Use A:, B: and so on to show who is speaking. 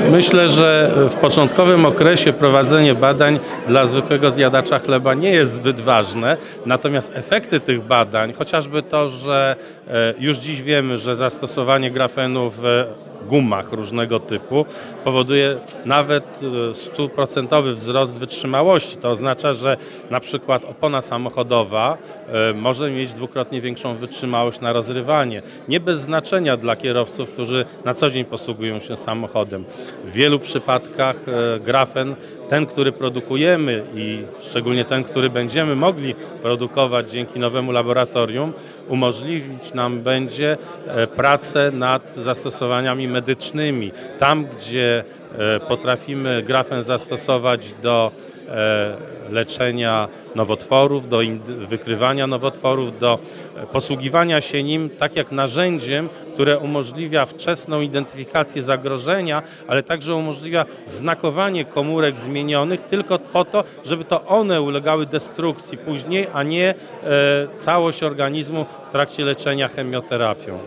A: Myślę, że w początkowym okresie prowadzenie badań dla zwykłego zjadacza chleba nie jest zbyt ważne, natomiast efekty tych badań, chociażby to, że już dziś wiemy, że zastosowanie grafenu w gumach różnego typu powoduje nawet 100% wzrost wytrzymałości. To oznacza, że na przykład opona samochodowa może mieć dwukrotnie większą wytrzymałość na rozrywanie. Nie bez znaczenia dla kierowców, którzy na co dzień posługują się samochodem. W wielu przypadkach grafen, ten, który produkujemy i szczególnie ten, który będziemy mogli produkować dzięki nowemu laboratorium, umożliwić nam będzie pracę nad zastosowaniami medycznymi. Tam, gdzie potrafimy grafen zastosować do leczenia nowotworów, do wykrywania nowotworów, do posługiwania się nim tak jak narzędziem, które umożliwia wczesną identyfikację zagrożenia, ale także umożliwia znakowanie komórek zmienionych tylko po to, żeby to one ulegały destrukcji później, a nie całość organizmu w trakcie leczenia chemioterapią.